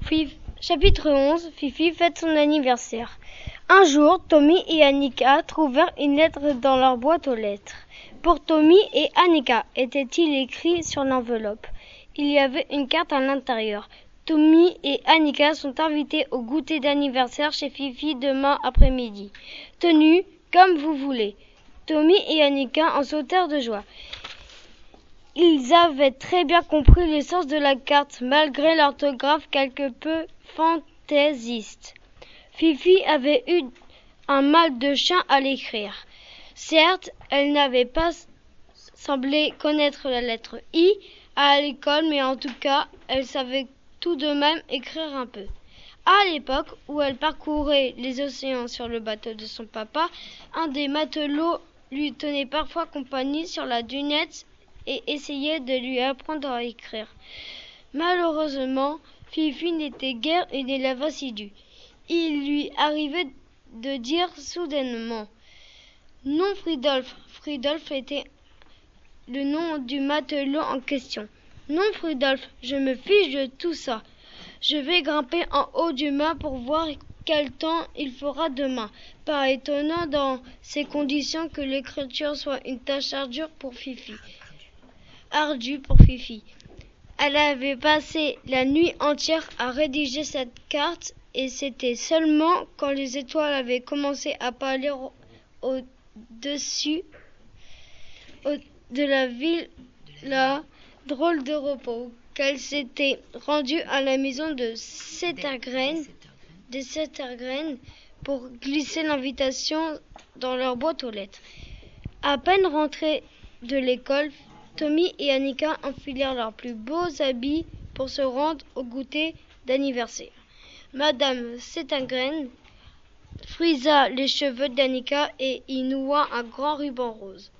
Chapitre 11. Fifi fête son anniversaire. Un jour, Tommy et Annika trouvèrent une lettre dans leur boîte aux lettres. Pour Tommy et Annika, était-il écrit sur l'enveloppe. Il y avait une carte à l'intérieur. Tommy et Annika sont invités au goûter d'anniversaire chez Fifi demain après-midi. Tenue comme vous voulez. Tommy et Annika en sautèrent de joie. Ils avaient très bien compris le sens de la carte, malgré l'orthographe quelque peu fantaisiste. Fifi avait eu un mal de chien à l'écrire. Certes, elle n'avait pas semblé connaître la lettre I à l'école, mais en tout cas, elle savait tout de même écrire un peu. À l'époque où elle parcourait les océans sur le bateau de son papa, un des matelots lui tenait parfois compagnie sur la dunette et essayait de lui apprendre à écrire. Malheureusement, Fifi n'était guère une élève assidue. Il lui arrivait de dire soudainement « Non, Fridolf !» Fridolf était le nom du matelot en question. « Non, Fridolf, je me fiche de tout ça. Je vais grimper en haut du mât pour voir quel temps il fera demain. » Pas étonnant dans ces conditions que l'écriture soit une tâche ardue pour Fifi. Elle avait passé la nuit entière à rédiger cette carte et c'était seulement quand les étoiles avaient commencé à pâlir au-dessus de la ville, drôle de repos, qu'elle s'était rendue à la maison de Settergren pour glisser l'invitation dans leur boîte aux lettres. À peine rentrés de l'école, Tommy et Annika enfilèrent leurs plus beaux habits pour se rendre au goûter d'anniversaire. Madame Settergren frisa les cheveux d'Annika et y noua un grand ruban rose.